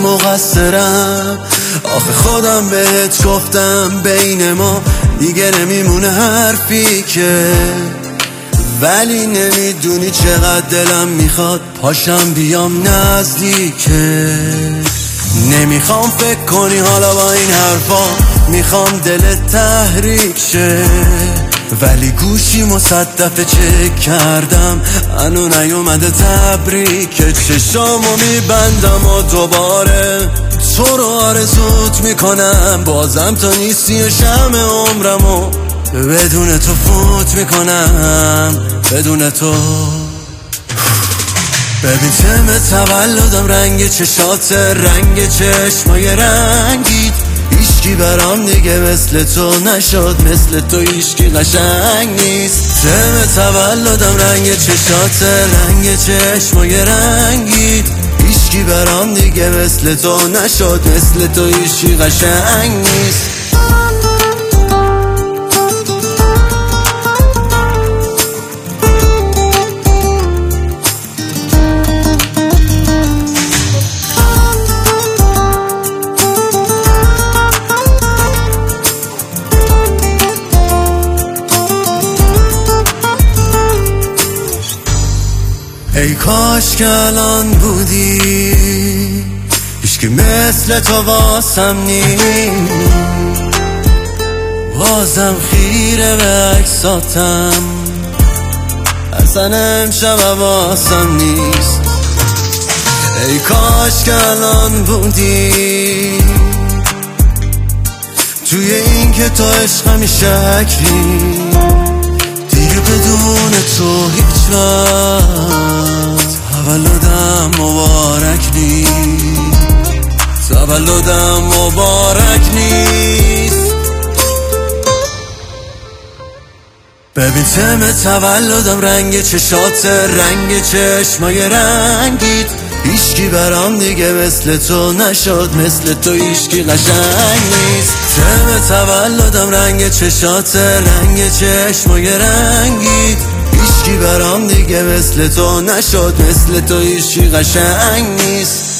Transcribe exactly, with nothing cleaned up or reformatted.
مقصرم. آخه خودم بهت گفتم بین ما دیگه نمیمونه حرفی که، ولی نمیدونی چقدر دلم میخواد پاشم بیام نزدیکه. نمیخوام فکر کنی حالا با این حرفا، میخوام دلت تحریک شه، ولی گوشی مصدفه چک کردم هنو نیومده تبریک. چشامو میبندم و دوباره تو رو آرزوت میکنم، بازم تو نیستی و شمع عمرمو بدون تو فوت میکنم، بدون تو. ببین تم تولدم، رنگ چشات، رنگ چشمای رنگیت، هیچکی برام دیگه مثل تو نشد، مثل تو هیچکی قشنگ نیست. تم تولدم، رنگ چشات، رنگ چشمای رنگیت، هیچکی برام دیگه مثل تو نشد، مثل تو هیچکی قشنگ نیست. ای کاش که الان بودی، هیچکی مثل تو واسم نیست، بازم خیره به عکساتم، اصلا امشب واسم نیست. ای کاش که الان بودی، توی این که تو عشقمی شکلی، دیگه بدون تو هیچ وقت تولدم مبارک نیست، تولدم مبارک نیست. ببین تم تولدم، رنگ چشات، رنگ چشمای رنگیت، هیچکی برام دیگه مثل تو نشد، مثل تو هیچکی قشنگ نیست. تم تولدم، رنگ چشات، رنگ چشمای رنگیت، هیچکی برام دیگه مثل تو نشد، مثل تو هیچکی قشنگ نیست.